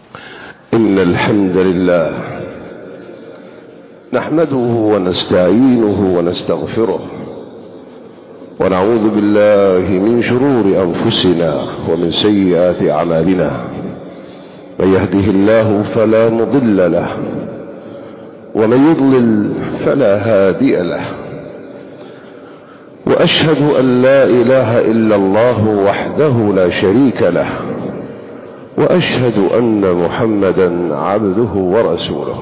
إن الحمد لله نحمده ونستعينه ونستغفره، ونعوذ بالله من شرور أنفسنا ومن سيئات أعمالنا. من يهده الله فلا مضل له، ومن يضلل فلا هادي له. وأشهد أن لا إله إلا الله وحده لا شريك له، وأشهد أن محمدا عبده ورسوله.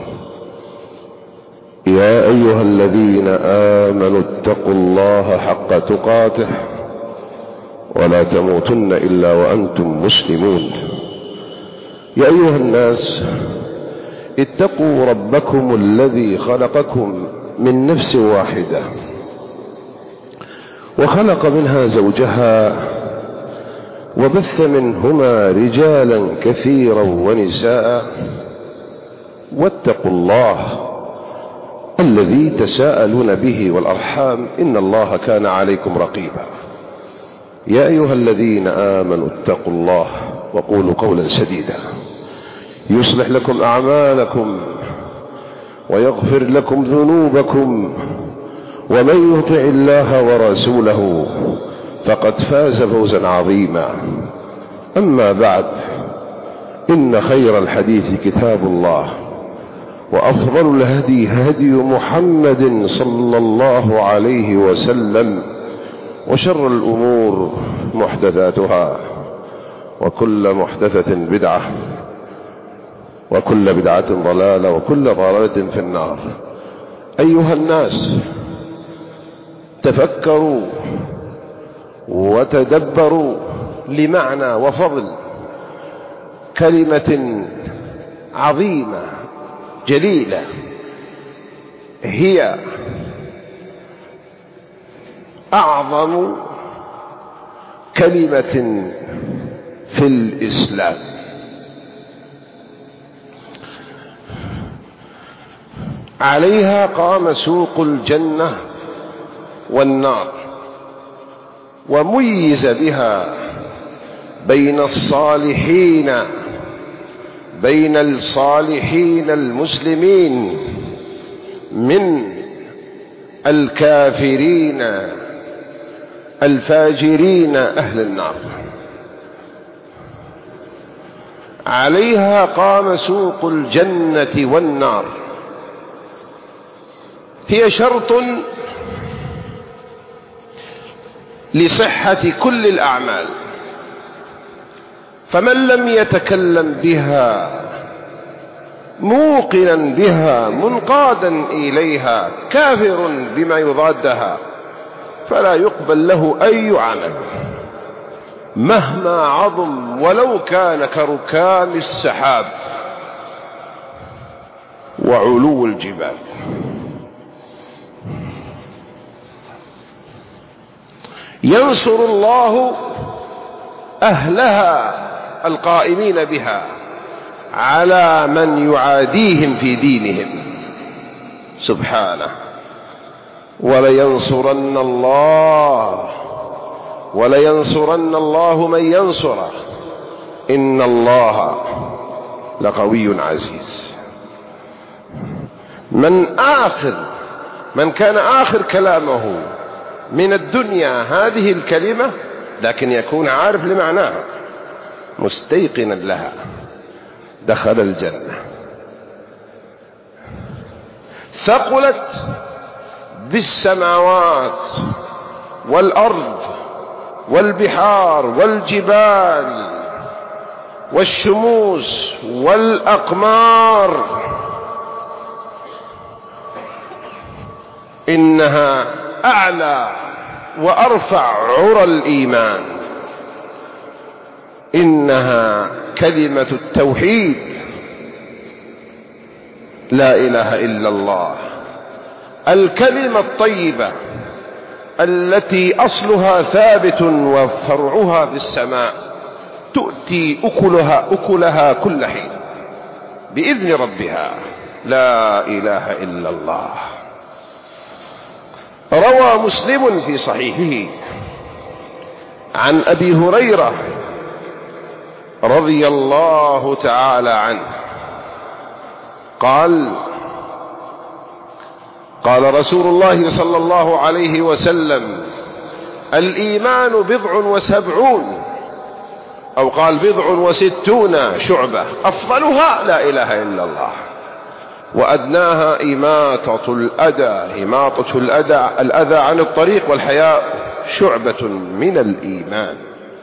يا أيها الذين آمنوا اتقوا الله حق تقاته ولا تموتن إلا وأنتم مسلمون. يا أيها الناس اتقوا ربكم الذي خلقكم من نفس واحدة، وخلق منها زوجها، وبث منهما رجالا كثيرا ونساء. واتقوا الله الذي تساءلون به والأرحام، إن الله كان عليكم رقيبا. يا أيها الذين آمنوا اتقوا الله وقولوا قولا سديدا يصلح لكم أعمالكم ويغفر لكم ذنوبكم، ومن يطع الله ورسوله فقد فاز فوزا عظيما. أما بعد، إن خير الحديث كتاب الله، وأفضل الهدي هدي محمد صلى الله عليه وسلم، وشر الأمور محدثاتها، وكل محدثة بدعة، وكل بدعة ضلالة، وكل ضلالة في النار. أيها الناس، تفكروا وتدبروا لمعنى وفضل كلمة عظيمة جليلة، هي أعظم كلمة في الإسلام. عليها قام سوق الجنة والنار، وميز بها بين الصالحين المسلمين من الكافرين الفاجرين أهل النار. عليها قام سوق الجنة والنار، هي شرط لصحة كل الأعمال، فمن لم يتكلم بها موقنا بها منقادا إليها كافر بما يضادها، فلا يقبل له أي عمل مهما عظم، ولو كان كركام السحاب وعلو الجبال. ينصر الله أهلها القائمين بها على من يعاديهم في دينهم سبحانه. ولينصرن الله من ينصره، إن الله لقوي عزيز. من كان آخر كلامه من الدنيا هذه الكلمة، لكن يكون عارف لمعناها مستيقنا لها، دخل الجنة. ثقلت بالسماوات والأرض والبحار والجبال والشموس والأقمار، إنها أعلى وأرفع عرى الإيمان. إنها كلمة التوحيد، لا إله إلا الله، الكلمة الطيبة التي أصلها ثابت وفرعها في السماء، تؤتي أكلها كل حين بإذن ربها، لا إله إلا الله. روى مسلم في صحيحه عن أبي هريرة رضي الله تعالى عنه قال: قال رسول الله صلى الله عليه وسلم: الإيمان 70 أو قال 67 شعبة، أفضلها لا إله إلا الله، وأدناها إماطة الأذى عن الطريق، والحياء شعبة من الإيمان.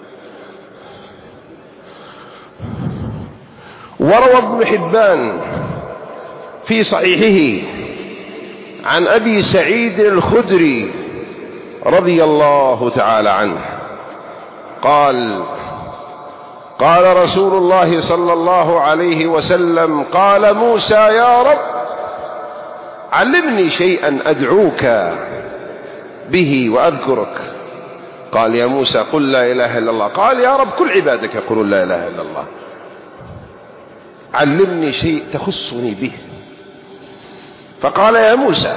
وروى ابن حبان في صحيحه عن أبي سعيد الخدري رضي الله تعالى عنه قال: قال رسول الله صلى الله عليه وسلم: قال موسى: يا رب علمني شيئا أدعوك به وأذكرك. قال: يا موسى قل لا إله إلا الله. قال: يا رب كل عبادك يقولون لا إله إلا الله، علمني شيء تخصني به. فقال: يا موسى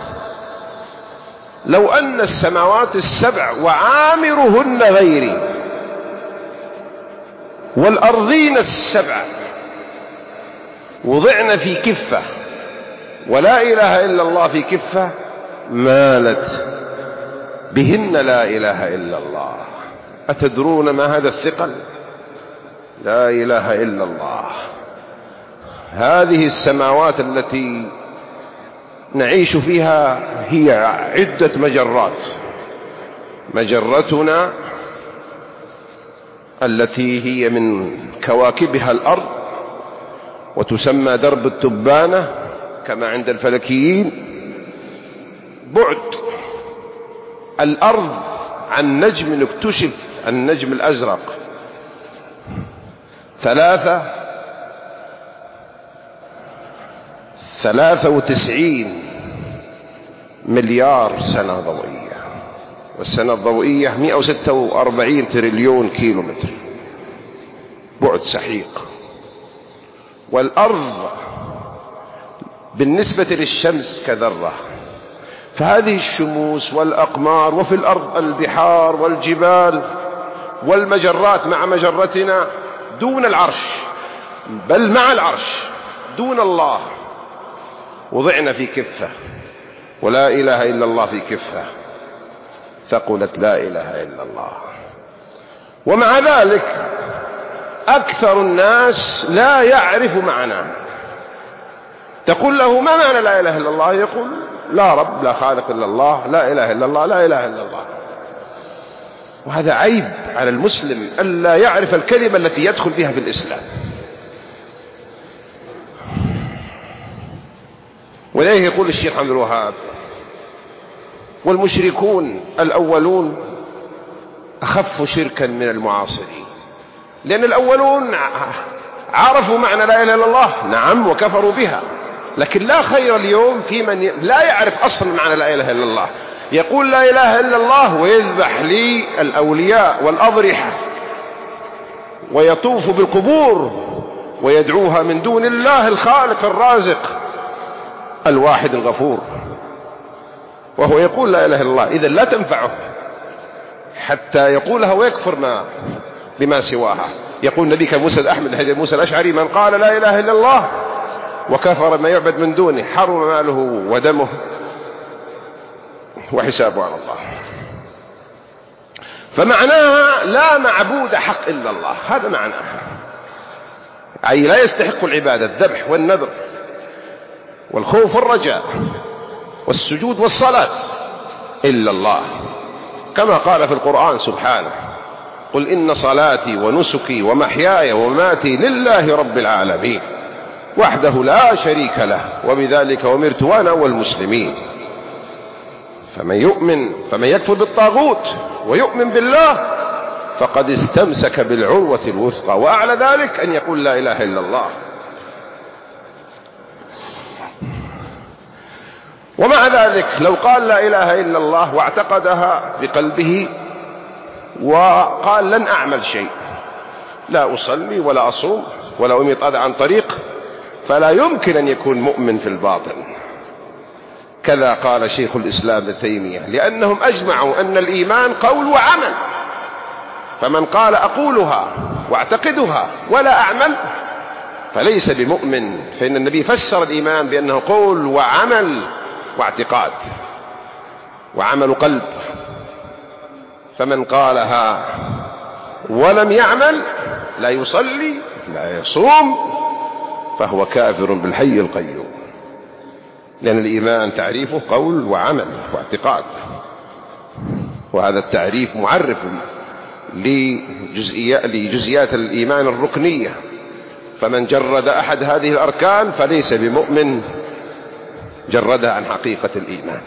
لو أن السماوات السبع وعامرهن غيري والأرضين السبع وضعن في كفة ولا إله إلا الله في كفة مالت بهن لا إله إلا الله. أتدرون ما هذا الثقل؟ لا إله إلا الله. هذه السماوات التي نعيش فيها هي عدة مجرات. مجرتنا التي هي من كواكبها الأرض، وتسمى درب التبانة كما عند الفلكيين. بعد الأرض عن نجم اكتشف، النجم الأزرق 93 مليار سنة ضوئية، والسنة الضوئية 146 تريليون كيلومتر، بعد سحيق. والأرض بالنسبة للشمس كذرة. فهذه الشموس والأقمار، وفي الأرض البحار والجبال والمجرات مع مجرتنا دون العرش، بل مع العرش دون الله، وضعنا في كفة، ولا إله إلا الله في كفة، ثقلت لا إله إلا الله. ومع ذلك أكثر الناس لا يعرف معناه. تقول له: ما معنى لا إله إلا الله؟ يقول: لا رب، لا خالق إلا الله، لا إله إلا الله، لا إله إلا الله. وهذا عيب على المسلم ألا يعرف الكلمة التي يدخل بها في الإسلام. ولذلك يقول الشيخ عبد الوهاب: والمشركون الأولون أخف شركا من المعاصرين، لأن الأولون عرفوا معنى لا إله إلا الله، نعم، وكفروا بها، لكن لا خير اليوم في من لا يعرف أصلا معنى لا إله إلا الله، يقول لا إله إلا الله ويذبح لي الأولياء والأضرحة ويطوف بالقبور ويدعوها من دون الله الخالق الرازق الواحد الغفور، وهو يقول لا إله إلا الله. إذن لا تنفعه حتى يقولها ويكفر بما سواها. يقول النبي كموسى أحمد حديث موسى الأشعري: من قال لا إله إلا الله وكفر ما يعبد من دونه حرم ماله ودمه وحسابه على الله. فمعناها لا معبود حق إلا الله، هذا معناها، أي لا يستحق العبادة، الذبح والنذر والخوف والرجاء والسجود والصلاة إلا الله، كما قال في القرآن سبحانه: قل إن صلاتي ونسكي ومحياي ومماتي لله رب العالمين وحده لا شريك له وبذلك أمرت وأنا أول المسلمين. فمن يكفر بالطاغوت ويؤمن بالله فقد استمسك بالعروة الوثقى، وأعلى ذلك أن يقول لا إله إلا الله. ومع ذلك لو قال لا إله إلا الله واعتقدها بقلبه وقال: لن أعمل شيء، لا أصلي ولا أصوم ولا أميط أذى عن طريق، فلا يمكن أن يكون مؤمن في الباطن. كذا قال شيخ الإسلام ابن تيمية، لأنهم أجمعوا أن الإيمان قول وعمل، فمن قال أقولها واعتقدها ولا أعمل فليس بمؤمن. فإن النبي فسر الإيمان بأنه قول وعمل واعتقاد وعمل قلب. فمن قالها ولم يعمل، لا يصلي لا يصوم، فهو كافر بالحي القيوم. لأن الإيمان تعريفه قول وعمل واعتقاد، وهذا التعريف معرف لجزئيات الإيمان الركنية. فمن جرد أحد هذه الأركان فليس بمؤمن، جردها عن حقيقة الإيمان.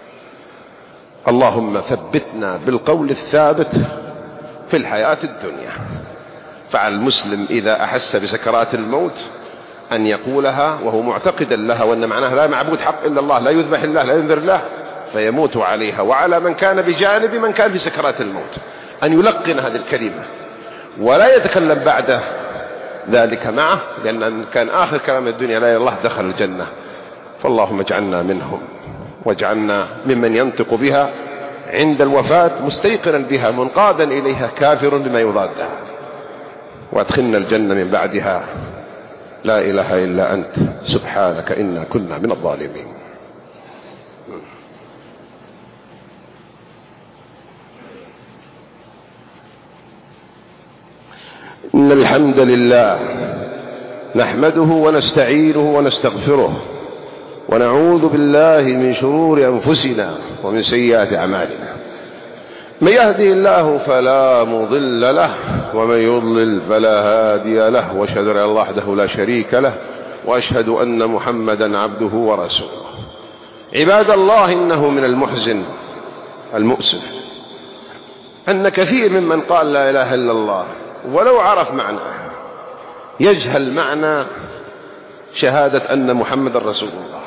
اللهم ثبتنا بالقول الثابت في الحياة الدنيا. فعلى المسلم إذا أحس بسكرات الموت أن يقولها وهو معتقدا لها، وأن معناها لا معبود حق إلا الله، لا يذبح الله، لا ينذر الله، فيموت عليها. وعلى من كان بجانب من كان في سكرات الموت أن يلقن هذه الكلمة ولا يتكلم بعد ذلك معه، لأن كان آخر كلام الدنيا لا إله إلا الله دخل الجنة. فاللهم اجعلنا منهم، واجعلنا ممن ينطق بها عند الوفاة مستيقنا بها منقادا إليها كافر بما يضادها، وادخلنا الجنة من بعدها. لا إله إلا أنت سبحانك إنا كنا من الظالمين. إن الحمد لله نحمده ونستعينه ونستغفره، ونعوذ بالله من شرور أنفسنا ومن سيئات أعمالنا. من يهده الله فلا مضل له، ومن يضلل فلا هادي له، وأشهد أن الله وحده لا شريك له، وأشهد أن محمدا عبده ورسوله. عباد الله، إنه من المحزن المؤسف أن كثير ممن قال لا إله إلا الله ولو عرف معناه يجهل معنى شهادة أن محمد رسول الله.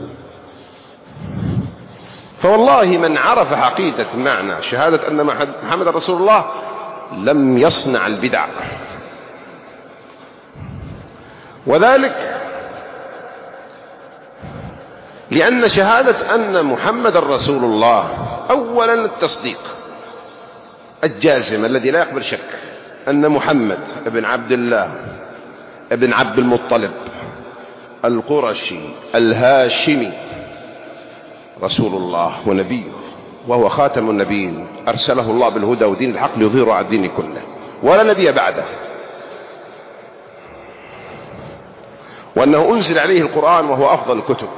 فوالله من عرف حقيقة معنى شهادة أن محمد رسول الله لم يصنع البدع. وذلك لأن شهادة أن محمد رسول الله أولا التصديق الجازم الذي لا يقبل شك أن محمد ابن عبد الله ابن عبد المطلب القرشي الهاشمي رسول الله ونبيه، وهو خاتم النبيين، أرسله الله بالهدى ودين الحق ليظهره على الدين كله، ولا نبي بعده، وأنه أنزل عليه القرآن وهو أفضل الكتب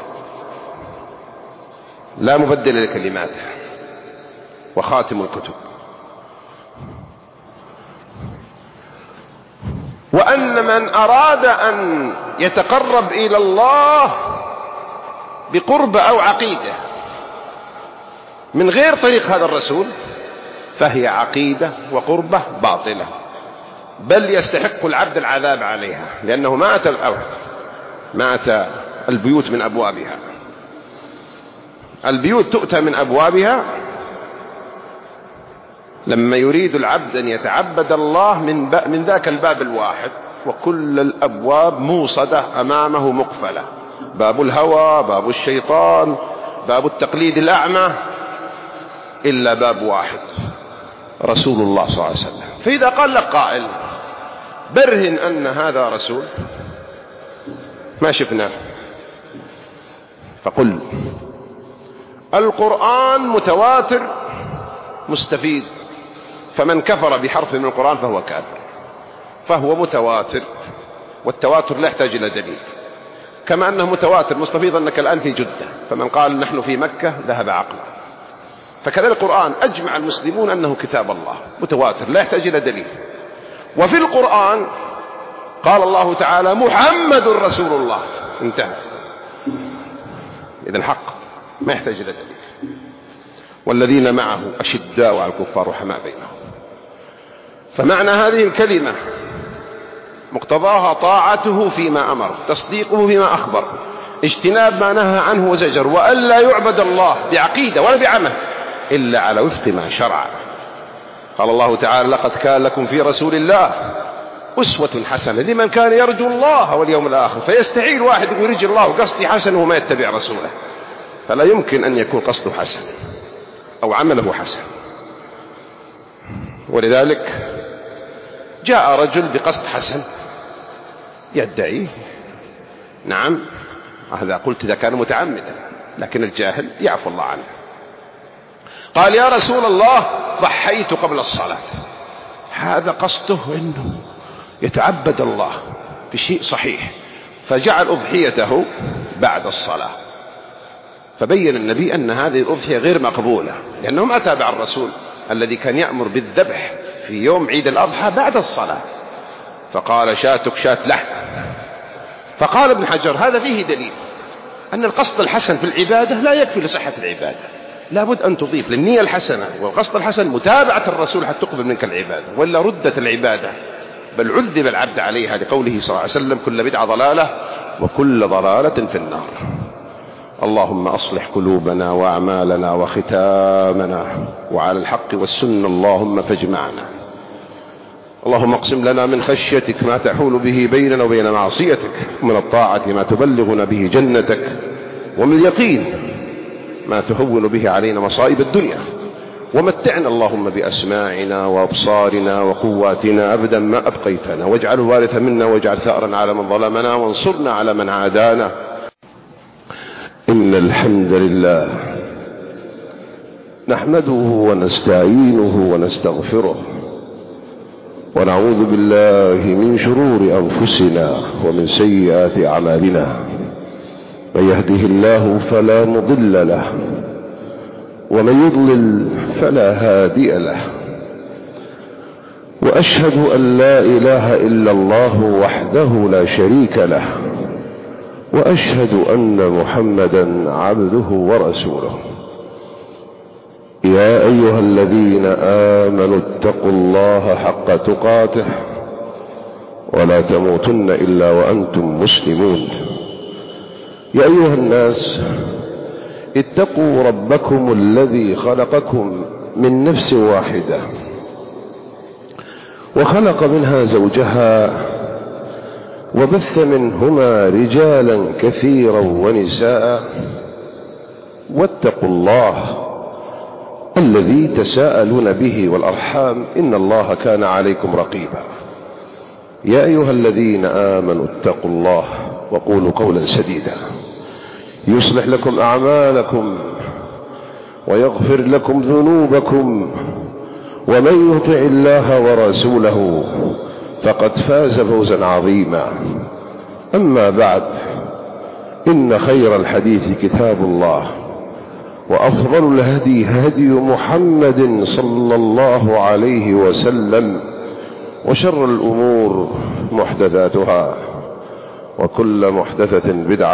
لا مبدل لكلماته، وخاتم الكتب. وأن من أراد أن يتقرب إلى الله بقرب أو عقيدة من غير طريق هذا الرسول فهي عقيدة وقربة باطلة، بل يستحق العبد العذاب عليها، لأنه ما أتى البيوت من أبوابها. البيوت تؤتى من أبوابها لما يريد العبد أن يتعبد الله من ذاك الباب الواحد، وكل الأبواب موصدة أمامه مقفلة، باب الهوى، باب الشيطان، باب التقليد الأعمى، إلا باب واحد رسول الله صلى الله عليه وسلم. فإذا قال لك قائل برهن أن هذا رسول، ما شفناه، فقل القرآن متواتر مستفيد، فمن كفر بحرف من القرآن فهو كافر، فهو متواتر، والتواتر لا يحتاج إلى دليل. كما أنه متواتر مستفيض أنك الآن في جدة، فمن قال نحن في مكة ذهب عقله. فكذلك القرآن أجمع المسلمون أنه كتاب الله متواتر لا يحتاج إلى دليل. وفي القرآن قال الله تعالى محمد رسول الله، انتهى. إذن حق ما يحتاج إلى دليل. والذين معه أشداء على الكفار رحماء بينهم. فمعنى هذه الكلمة مقتضاها طاعته فيما أمر، تصديقه فيما أخبر، اجتناب ما نهى عنه وزجر، وألا يعبد الله بعقيدة ولا بعمل إلا على وفق ما شرع. قال الله تعالى لقد كان لكم في رسول الله أسوة حسنة لمن كان يرجو الله واليوم الآخر. فيستحيل واحد يقول يرجو الله وقصدي حسن وما يتبع رسوله، فلا يمكن أن يكون قصده حسن أو عمله حسن. ولذلك جاء رجل بقصد حسن يدعي، نعم هذا قلت إذا كان متعمدا، لكن الجاهل يعفو الله عنه. قال يا رسول الله ضحيت قبل الصلاة. هذا قصده أنه يتعبد الله بشيء صحيح، فجعل أضحيته بعد الصلاة. فبين النبي أن هذه الأضحية غير مقبولة، لأنه ما تابع الرسول الذي كان يأمر بالذبح في يوم عيد الأضحى بعد الصلاة، فقال شاتك شات لحم. فقال ابن حجر هذا فيه دليل أن القصد الحسن في العبادة لا يكفي لصحة العبادة، لابد أن تضيف للنية الحسنة والقصد الحسن متابعة الرسول حتى تقبل منك العبادة، ولا ردت العبادة بل عذب العبد عليها، لقوله صلى الله عليه وسلم كل بدعة ضلالة وكل ضلالة في النار. اللهم أصلح قلوبنا وأعمالنا وختامنا وعلى الحق والسنة اللهم فاجمعنا. اللهم اقسم لنا من خشيتك ما تحول به بيننا وبين معصيتك، من الطاعة ما تبلغنا به جنتك، ومن اليقين ما تهون به علينا مصائب الدنيا، ومتعنا اللهم بأسماعنا وأبصارنا وقواتنا أبدا ما أبقيتنا، واجعله وارثا منا واجعل ثأرا على من ظلمنا وانصرنا على من عادانا. إن الحمد لله نحمده ونستعينه ونستغفره، ونعوذ بالله من شرور أنفسنا ومن سيئات أعمالنا، من يهده الله فلا مضل له ومن يضلل فلا هادي له، وأشهد أن لا إله إلا الله وحده لا شريك له، وأشهد أن محمدا عبده ورسوله. يا أيها الذين آمنوا اتقوا الله حق تقاته ولا تموتن إلا وأنتم مسلمون. يا أيها الناس اتقوا ربكم الذي خلقكم من نفس واحدة وخلق منها زوجها وبث منهما رجالا كثيرا ونساء، واتقوا الله الذي تساءلون به والأرحام إن الله كان عليكم رقيبا. يا أيها الذين آمنوا اتقوا الله وقولوا قولا سديدا يصلح لكم أعمالكم ويغفر لكم ذنوبكم، ومن يطع الله ورسوله فقد فاز فوزا عظيما. أما بعد، إن خير الحديث كتاب الله، وأفضل الهدي هدي محمد صلى الله عليه وسلم، وشر الأمور محدثاتها، وكل محدثة بدعة،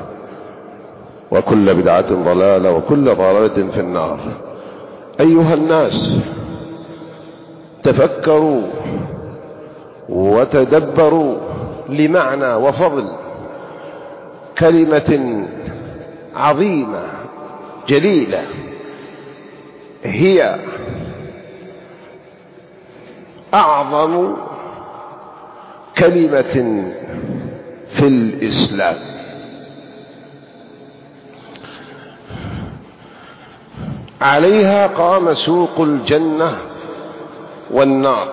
وكل بدعة ضلالة، وكل ضلالة في النار. أيها الناس تفكروا وتدبروا لمعنى وفضل كلمة عظيمة جليلة هي أعظم كلمة في الإسلام. عليها قام سوق الجنة والنار،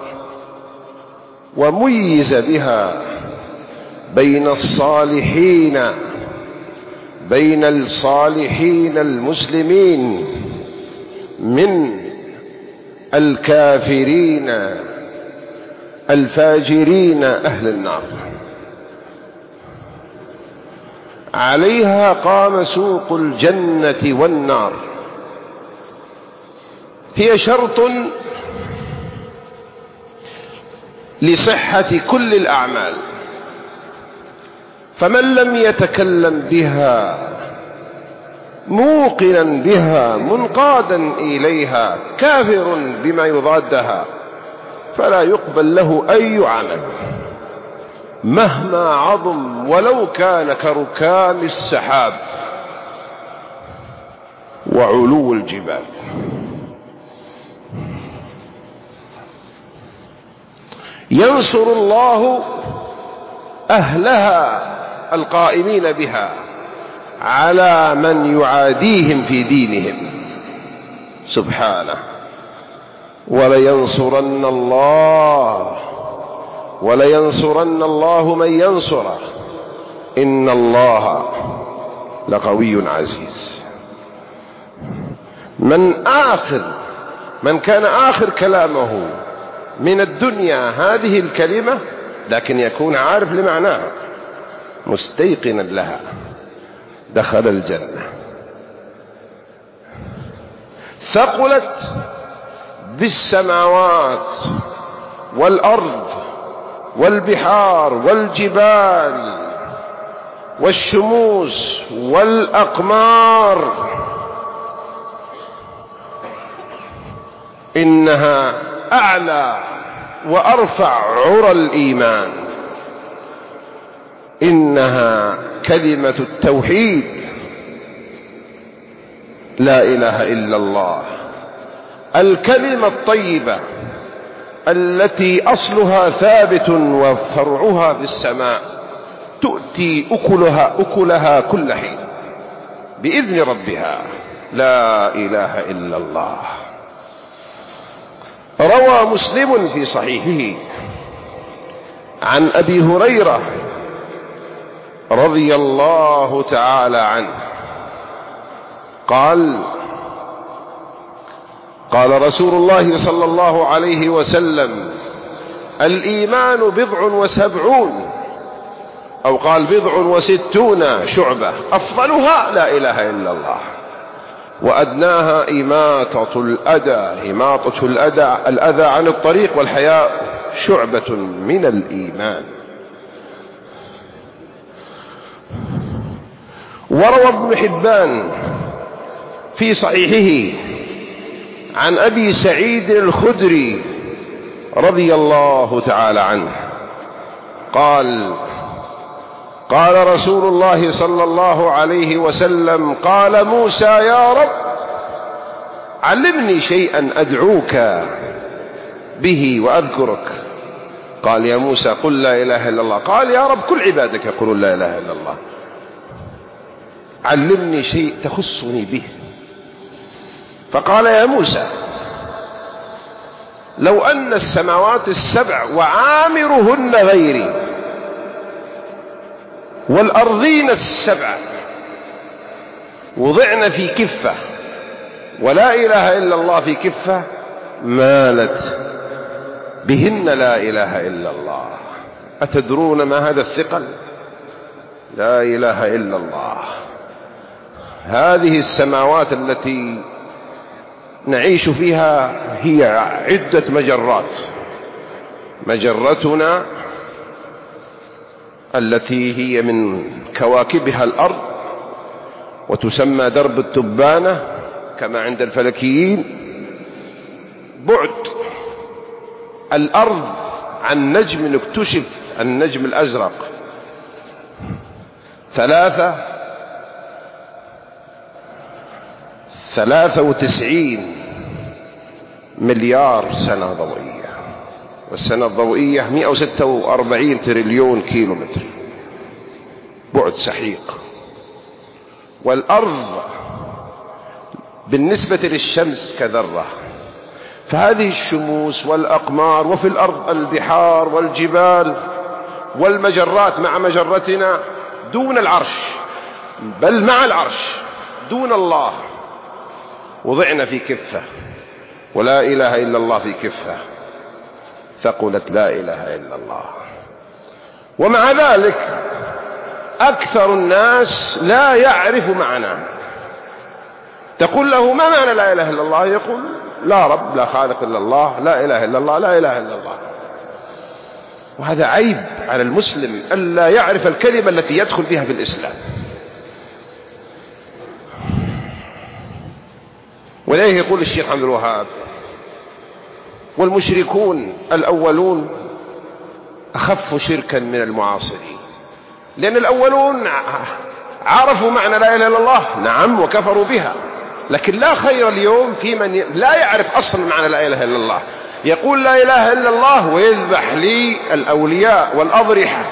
وميز بها بين الصالحين المسلمين من الكافرين الفاجرين أهل النار. عليها قام سوق الجنة والنار، هي شرط لصحة كل الأعمال، فمن لم يتكلم بها موقنا بها منقادا إليها كافر بما يضادها فلا يقبل له أي عمل مهما عظم، ولو كان كركام السحاب وعلو الجبال. ينصر الله أهلها القائمين بها على من يعاديهم في دينهم سبحانه، ولينصرن الله ولينصرن الله من ينصره إن الله لقوي عزيز. من كان آخر كلامه من الدنيا هذه الكلمة، لكن يكون عارف لمعناها مستيقنا لها، دخل الجنة. ثقلت بالسماوات والأرض والبحار والجبال والشموس والأقمار، إنها أعلى وأرفع عرى الإيمان، إنها كلمة التوحيد، لا إله إلا الله، الكلمة الطيبة التي أصلها ثابت وفرعها في السماء، تؤتي أكلها كل حين بإذن ربها، لا إله إلا الله. روى مسلم في صحيحه عن أبي هريرة رضي الله تعالى عنه قال رسول الله صلى الله عليه وسلم: الإيمان 70 أو قال 60 شعبة، أفضلها لا إله إلا الله، وأدناها إماطة الأذى عن الطريق، والحياء شعبة من الإيمان. وروى ابن حبان في صحيحه عن أبي سعيد الخدري رضي الله تعالى عنه قال رسول الله صلى الله عليه وسلم: قال موسى: يا رب علمني شيئا أدعوك به وأذكرك. قال: يا موسى قل لا إله إلا الله. قال: يا رب كل عبادك يقولون لا إله إلا الله، علمني شيء تخصني به. فقال: يا موسى لو أن السماوات السبع وعامرهن غيري والأرضين السبع وضعن في كفة ولا إله إلا الله في كفة، مالت بهن لا إله إلا الله. أتدرون ما هذا الثقل؟ لا إله إلا الله. هذه السماوات التي نعيش فيها هي عدة مجرات. مجرتنا التي هي من كواكبها الأرض، وتسمى درب التبانة كما عند الفلكيين. بعد الأرض عن نجم اكتشف، النجم الأزرق، 93 مليار سنة ضوئية، والسنة الضوئية 146 تريليون كيلومتر، بعد سحيق. والأرض بالنسبة للشمس كذرة. فهذه الشموس والأقمار، وفي الأرض البحار والجبال والمجرات مع مجرتنا دون العرش، بل مع العرش دون الله، وضعنا في كفة، ولا إله إلا الله في كفة، ثقلت لا إله إلا الله. ومع ذلك أكثر الناس لا يعرف معناه. تقول له: ما معنى لا إله إلا الله؟ يقول: لا رب، لا خالق إلا الله، لا إله إلا الله، لا إله إلا الله. وهذا عيب على المسلم ألا يعرف الكلمة التي يدخل بها في الإسلام. ولذلك يقول الشيخ عبد الوهاب: والمشركون الأولون أخف شركا من المعاصرين، لأن الأولون عرفوا معنى لا إله إلا الله، نعم، وكفروا بها، لكن لا خير اليوم في من لا يعرف أصلا معنى لا إله إلا الله، يقول لا إله إلا الله ويذبح لي الأولياء والأضرحة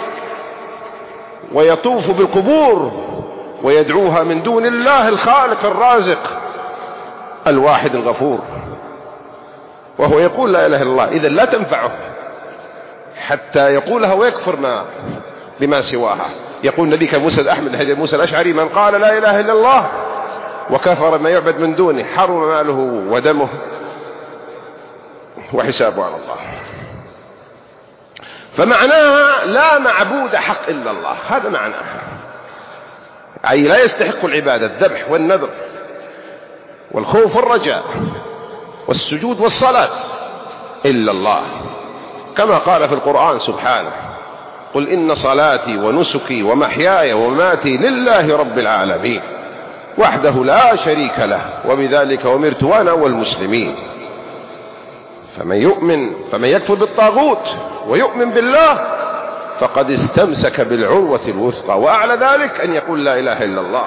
ويطوف بالقبور ويدعوها من دون الله الخالق الرازق الواحد الغفور، وهو يقول لا إله إلا الله. إذن لا تنفعه حتى يقولها ويكفر بما سواها. يقول النبي كموسى أحمد حديث موسى الأشعري: من قال لا إله إلا الله وكفر ما يعبد من دونه حرم ماله ودمه وحسابه على الله. فمعناها لا معبود حق إلا الله، هذا معناها، أي لا يستحق العبادة الذبح والنذر والخوف والرجاء والسجود والصلاة إلا الله، كما قال في القرآن سبحانه: قل إن صلاتي ونسكي ومحياي ومماتي لله رب العالمين وحده لا شريك له وبذلك أمرت وأنا أول المسلمين. فمن يكفر بالطاغوت ويؤمن بالله فقد استمسك بالعروة الوثقى، وأعلى ذلك أن يقول لا إله إلا الله.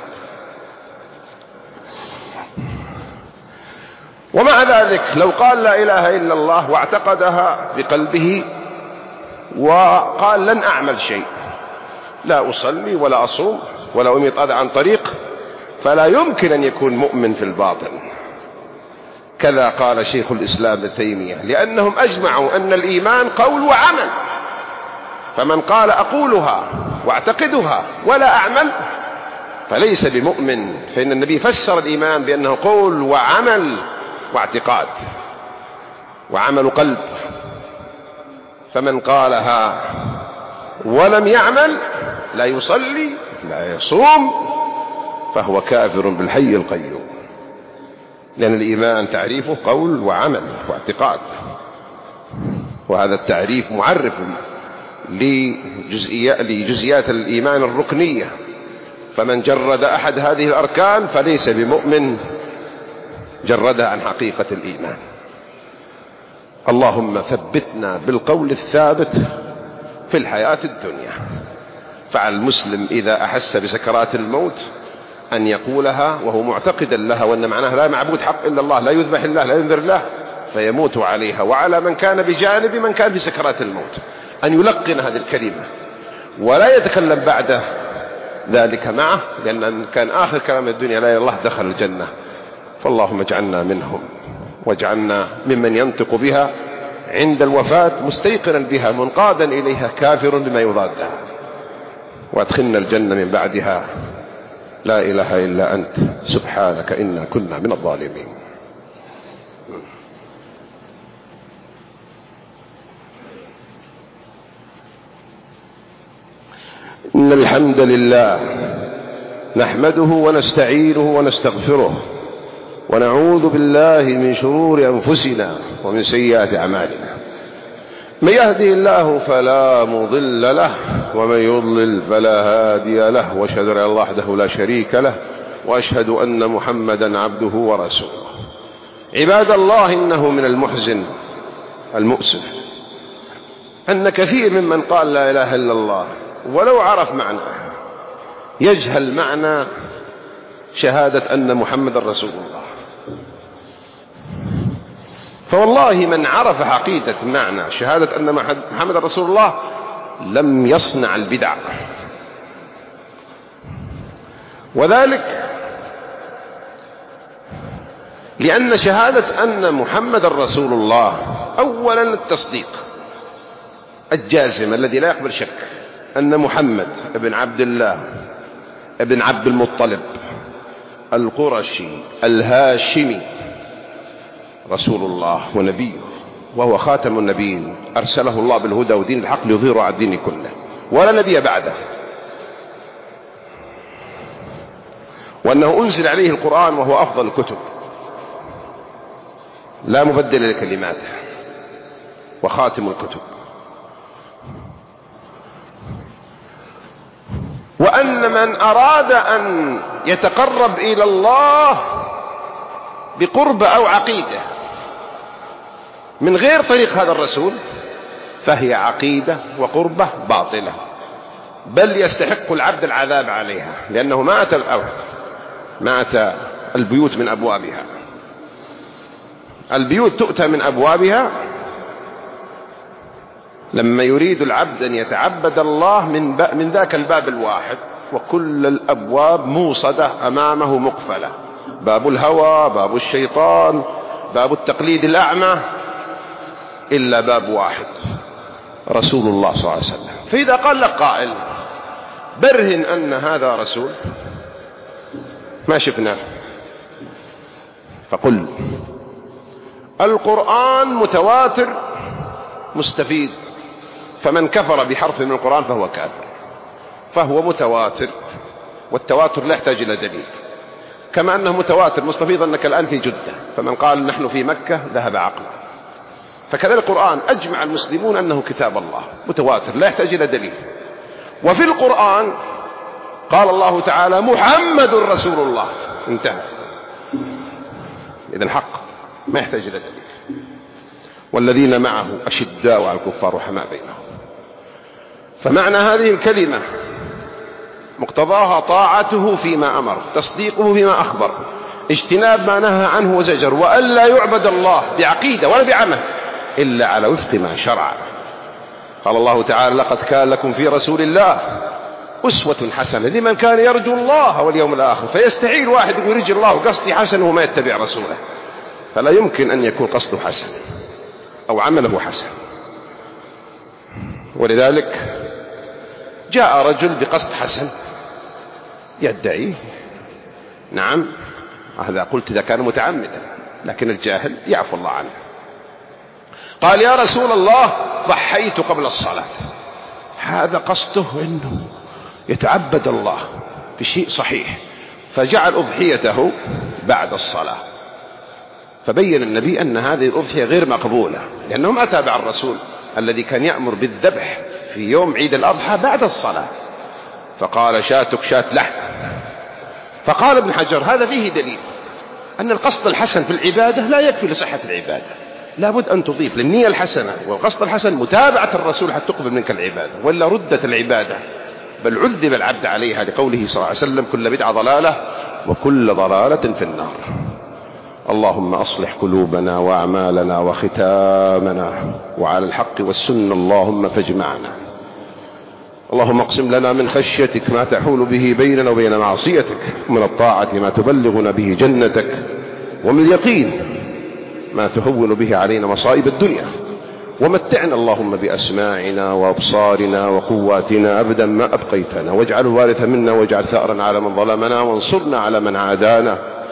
ومع ذلك لو قال لا إله إلا الله واعتقدها بقلبه وقال لن أعمل شيء، لا أصلي ولا أصوم ولا أميط أذى عن طريق، فلا يمكن أن يكون مؤمن في الباطن. كذا قال شيخ الإسلام ابن تيمية، لأنهم أجمعوا أن الإيمان قول وعمل، فمن قال أقولها واعتقدها ولا أعمل فليس بمؤمن، فإن النبي فسر الإيمان بأنه قول وعمل واعتقاد وعمل قلب. فمن قالها ولم يعمل، لا يصلي لا يصوم، فهو كافر بالحي القيوم، لأن الإيمان تعريفه قول وعمل واعتقاد، وهذا التعريف معرف لجزئيات الإيمان الركنية. فمن جرد أحد هذه الأركان فليس بمؤمن، جردها عن حقيقة الإيمان. اللهم ثبتنا بالقول الثابت في الحياة الدنيا. فعلى المسلم إذا أحس بسكرات الموت أن يقولها وهو معتقدا لها، وأن معناها لا معبود حق إلا الله، لا يذبح الله لا ينذر الله، فيموت عليها. وعلى من كان بجانب من كان في سكرات الموت أن يلقن هذه الكلمة ولا يتكلم بعد ذلك معه، لأن كان آخر كلام الدنيا لا إله إلا الله دخل الجنة. فاللهم اجعلنا منهم، واجعلنا ممن ينطق بها عند الوفاة مستيقنا بها منقادا إليها كافر بما يضادها، وادخلنا الجنة من بعدها. لا إله إلا أنت سبحانك إنا كنا من الظالمين. إن الحمد لله نحمده ونستعينه ونستغفره، ونعوذ بالله من شرور أنفسنا ومن سيئات أعمالنا. من يهده الله فلا مضل له، ومن يضلل فلا هادي له، وأشهد أن الله وحده لا شريك له، وأشهد أن محمدا عبده ورسوله. عباد الله، إنه من المحزن المؤسف أن كثير ممن قال لا إله إلا الله ولو عرف معناه يجهل معنى شهادة أن محمد رسول الله. فوالله من عرف حقيقة معنى شهادة أن محمد رسول الله لم يصنع البدع، وذلك لأن شهادة أن محمد رسول الله أولا التصديق الجازم الذي لا يقبل شك أن محمد ابن عبد الله ابن عبد المطلب القرشي الهاشمي رسول الله ونبيه، وهو خاتم النبيين، أرسله الله بالهدى ودين الحق ليظهره على الدين كله، ولا نبي بعده، وأنه أنزل عليه القرآن وهو أفضل الكتب لا مبدل لكلماته، وخاتم الكتب، وأن من أراد أن يتقرب إلى الله بقرب أو عقيدة من غير طريق هذا الرسول فهي عقيدة وقربة باطلة، بل يستحق العبد العذاب عليها، لأنه مات البيوت من أبوابها. البيوت تؤتى من أبوابها لما يريد العبد أن يتعبد الله من ذاك الباب الواحد، وكل الأبواب موصدة أمامه مقفلة، باب الهوى، باب الشيطان، باب التقليد الأعمى، إلا باب واحد رسول الله صلى الله عليه وسلم. فإذا قال لك قائل برهن أن هذا رسول، ما شفناه، فقل القرآن متواتر مستفيد، فمن كفر بحرف من القرآن فهو كافر، فهو متواتر، والتواتر لا يحتاج إلى دليل. كما أنه متواتر مستفيض أنك الآن في جدة، فمن قال نحن في مكة ذهب عقله. فكذلك القرآن أجمع المسلمون أنه كتاب الله متواتر لا يحتاج إلى دليل. وفي القرآن قال الله تعالى محمد رسول الله، انتهى، إذن حق ما يحتاج إلى دليل. والذين معه أشداء على الكفار رحماء بينهم. فمعنى هذه الكلمة مقتضاها طاعته فيما أمر، تصديقه فيما أخبر، اجتناب ما نهى عنه وزجر، وألا يعبد الله بعقيدة ولا بعمل إلا على وفق ما شرع. قال الله تعالى لقد كان لكم في رسول الله أسوة حسنة لمن كان يرجو الله واليوم الآخر. فيستحيل واحد يقول يرجو الله وقصده حسن وما يتبع رسوله، فلا يمكن أن يكون قصده حسن أو عمله حسن. ولذلك جاء رجل بقصد حسن يدعيه، نعم هذا قلت إذا كان متعمدا، لكن الجاهل يعفو الله عنه. قال يا رسول الله ضحيت قبل الصلاة، هذا قصده أنه يتعبد الله بشيء صحيح، فجعل أضحيته بعد الصلاة. فبين النبي أن هذه الأضحية غير مقبولة، لأنه ما تابع الرسول الذي كان يأمر بالذبح في يوم عيد الأضحى بعد الصلاة، فقال شاتك شات لحم. فقال ابن حجر هذا فيه دليل أن القصد الحسن في العبادة لا يكفي لصحة العبادة، لابد أن تضيف للنية الحسنة والقصد الحسن متابعة الرسول حتى تقبل منك العبادة، ولا ردت العبادة بل عذب العبد عليها، لقوله صلى الله عليه وسلم كل بدعة ضلالة وكل ضلالة في النار. اللهم أصلح قلوبنا وأعمالنا وختامنا وعلى الحق والسنة اللهم فاجمعنا. اللهم اقسم لنا من خشيتك ما تحول به بيننا وبين معصيتك، ومن الطاعة ما تبلغنا به جنتك، ومن اليقين ما تهون به علينا مصائب الدنيا، ومتعنا اللهم بأسماعنا وأبصارنا وقواتنا أبدا ما أبقيتنا، واجعل الوارث منا واجعل ثأرنا على من ظلمنا، وانصرنا على من عادانا،